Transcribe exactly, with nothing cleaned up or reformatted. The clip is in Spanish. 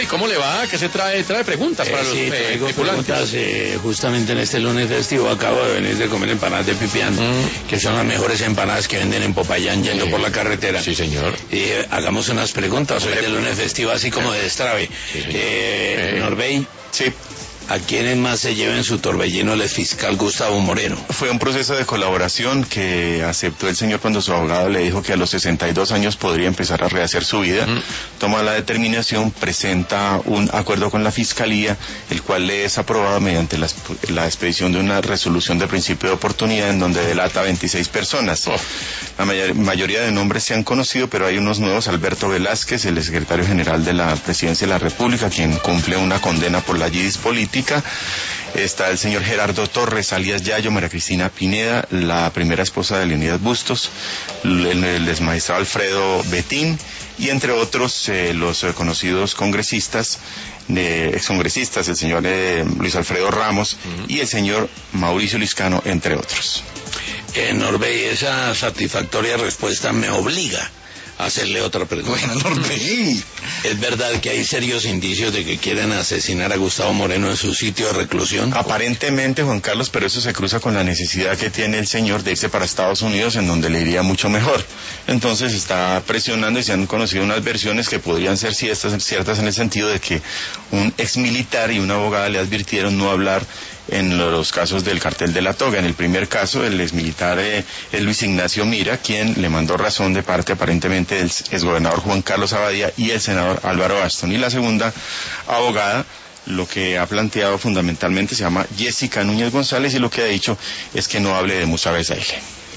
¿y cómo le va? ¿Qué se trae? Trae preguntas para eh, los sí, eh, traigo tripulantes. preguntas, eh, justamente en este lunes festivo acabo de venir de comer empanadas de Pipián, mm. que son las mejores empanadas que venden en Popayán yendo sí. por la carretera. Sí, señor. Y eh, hagamos unas preguntas hoy del lunes festivo, así como de destrave. Sí, eh, eh, Norbey. Sí. ¿A quiénes más se lleva en su torbellino el fiscal Gustavo Moreno? Fue un proceso de colaboración que aceptó el señor cuando su abogado le dijo que a los sesenta y dos años podría empezar a rehacer su vida. Mm. Toma la determinación, presenta un acuerdo con la fiscalía, el cual le es aprobado mediante la, la expedición de una resolución de principio de oportunidad en donde delata a veintiséis personas. Oh. La mayor, mayoría de nombres se han conocido, pero hay unos nuevos: Alberto Velázquez, el secretario general de la Presidencia de la República, quien cumple una condena por la yidis política. Está el señor Gerardo Torres, alias Yayo, María Cristina Pineda, la primera esposa de Leonidas Bustos, el, el exmagistrado Alfredo Betín, y entre otros eh, los eh, conocidos congresistas, eh, excongresistas, el señor eh, Luis Alfredo Ramos uh-huh. y el señor Mauricio Liscano, entre otros. Eh, Norbey, esa satisfactoria respuesta me obliga a hacerle otra pregunta. Bueno, Norbey, ¿es verdad que hay serios indicios de que quieren asesinar a Gustavo Moreno en su sitio de reclusión? Aparentemente, Juan Carlos, pero eso se cruza con la necesidad que tiene el señor de irse para Estados Unidos, en donde le iría mucho mejor. Entonces está presionando, y se han conocido unas versiones que podrían ser ciertas, ciertas en el sentido de que un ex militar y una abogada le advirtieron no hablar en los casos del cartel de la toga. En el primer caso, el exmilitar eh, es Luis Ignacio Mira, quien le mandó razón de parte aparentemente del exgobernador Juan Carlos Abadía y el senador Álvaro Aston. Y la segunda abogada, lo que ha planteado fundamentalmente, se llama Jessica Núñez González, y lo que ha dicho es que no hable de Musa Besaile.